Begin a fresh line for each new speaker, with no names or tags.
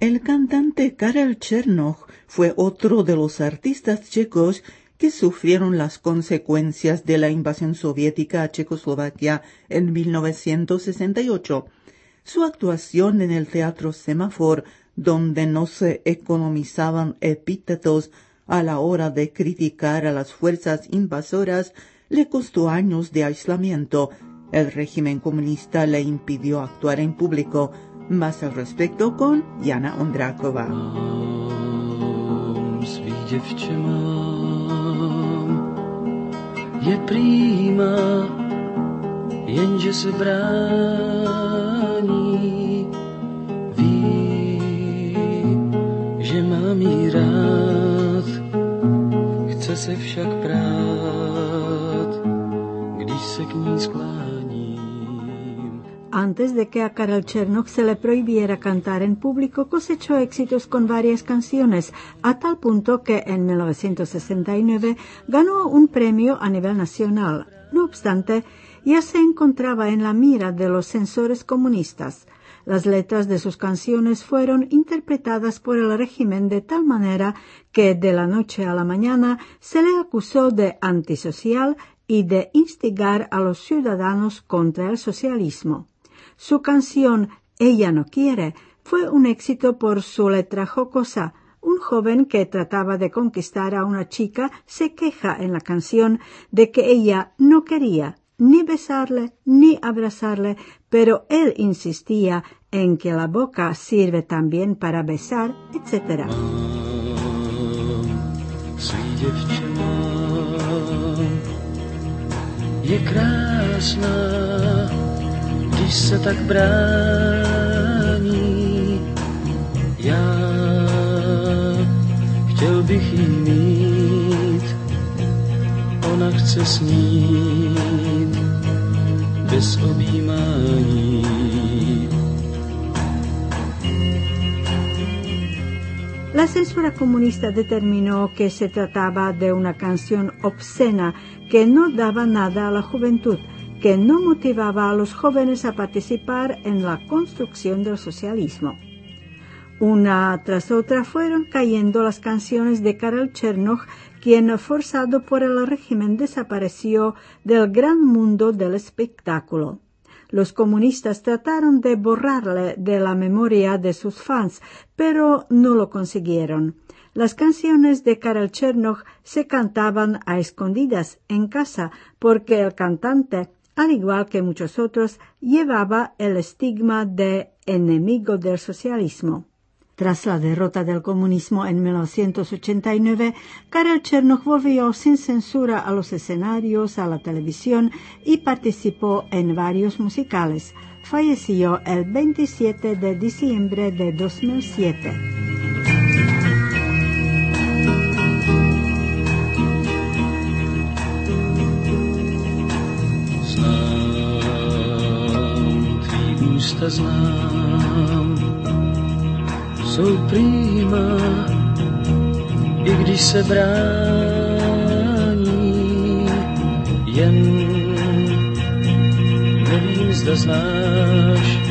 El cantante Karel Černoch fue otro de los artistas checos que sufrieron las consecuencias de la invasión soviética a Checoslovaquia en 1968. Su actuación en el Teatro Semafor, donde no se economizaban epítetos a la hora de criticar a las fuerzas invasoras, le costó años de aislamiento. El régimen comunista le impidió actuar en público. Más al respecto con Jana Ondráková.
Svý děvče mám, je prýma, jenže se brání. Ví, že mám jí rád, chce se však prát, když se k ní sklání.
Antes de que a Karel Černoch se le prohibiera cantar en público, cosechó éxitos con varias canciones, a tal punto que en 1969 ganó un premio a nivel nacional. No obstante, ya se encontraba en la mira de los censores comunistas. Las letras de sus canciones fueron interpretadas por el régimen de tal manera que de la noche a la mañana se le acusó de antisocial y de instigar a los ciudadanos contra el socialismo. Su canción Ella no quiere fue un éxito por su letra jocosa. Un joven que trataba de conquistar a una chica se queja en la canción de que ella no quería ni besarle ni abrazarle, pero él insistía en que la boca sirve también para besar, etc.
Je krásná, když se tak brání. Já chtěl bych jí mít, ona chce snít bez objímání.
La censura comunista determinó que se trataba de una canción obscena que no daba nada a la juventud, que no motivaba a los jóvenes a participar en la construcción del socialismo. Una tras otra fueron cayendo las canciones de Karel Černoch, quien, forzado por el régimen, desapareció del gran mundo del espectáculo. Los comunistas trataron de borrarle de la memoria de sus fans, pero no lo consiguieron. Las canciones de Karel Černoch se cantaban a escondidas en casa, porque el cantante, al igual que muchos otros, llevaba el estigma de enemigo del socialismo. Tras la derrota del comunismo en 1989, Karel Černoch volvió sin censura a los escenarios, a la televisión y participó en varios musicales. Falleció el 27 de diciembre de 2007.
Znám, jsou prýma, i když se brání, jen nevím, zda znáš